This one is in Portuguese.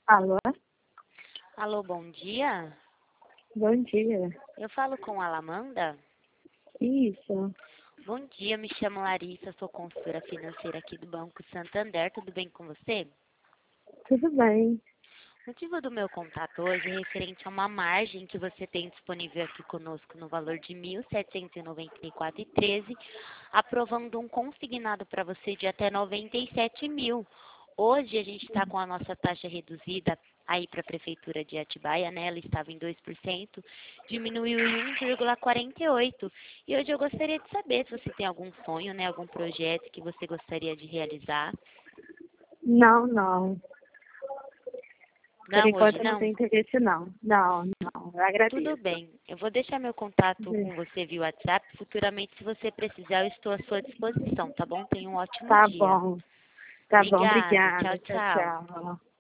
Alô? Alô, bom dia. Bom dia. Eu falo com a Alamanda. Isso. Bom dia, me chamo Larissa, sou consultora financeira aqui do Banco Santander. Tudo bem com você? Tudo bem. O motivo do meu contato hoje é referente a uma margem que você tem disponível aqui conosco no valor de R$ 1.794,13, aprovando um consignado para você de até 97 mil. Hoje a gente está com a nossa taxa reduzida aí para a Prefeitura de Atibaia, né? Ela estava em 2%, diminuiu em 1,48%. E hoje eu gostaria de saber se você tem algum sonho, né? Algum projeto que você gostaria de realizar. Não. Por Não, enquanto hoje eu não não? tenho interesse, não. Não. Eu Tudo agradeço. bem. Eu vou deixar meu contato com você via WhatsApp. Futuramente, se você precisar, eu estou à sua disposição, tá bom? Tenha um ótimo Tá dia. bom. Tá bom, Obrigada. obrigada. Tchau, Tchau, tchau. tchau.